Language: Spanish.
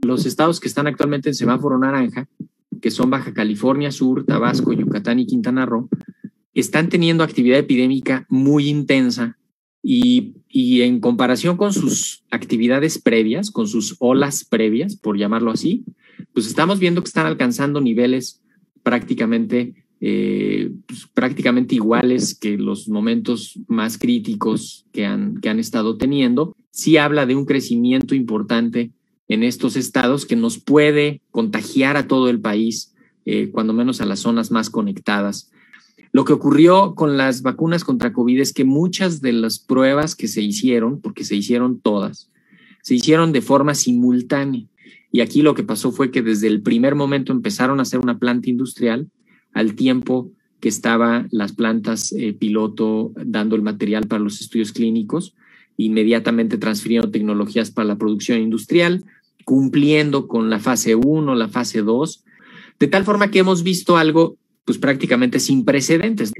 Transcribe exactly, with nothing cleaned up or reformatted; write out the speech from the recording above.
Los estados que están actualmente en semáforo naranja, que son Baja California Sur, Tabasco, Yucatán y Quintana Roo, están teniendo actividad epidémica muy intensa y, y en comparación con sus actividades previas, con sus olas previas, por llamarlo así, pues estamos viendo que están alcanzando niveles prácticamente, eh, pues prácticamente iguales que los momentos más críticos que han, que han estado teniendo. Sí habla de un crecimiento importante en estos estados que nos puede contagiar a todo el país, eh, cuando menos a las zonas más conectadas. Lo que ocurrió con las vacunas contra COVID es que muchas de las pruebas que se hicieron, porque se hicieron todas, se hicieron de forma simultánea. Y aquí lo que pasó fue que desde el primer momento empezaron a hacer una planta industrial al tiempo que estaban las plantas eh, piloto dando el material para los estudios clínicos, inmediatamente transfirieron tecnologías para la producción industrial, cumpliendo con la fase uno, la fase dos, de tal forma que hemos visto algo pues prácticamente sin precedentes.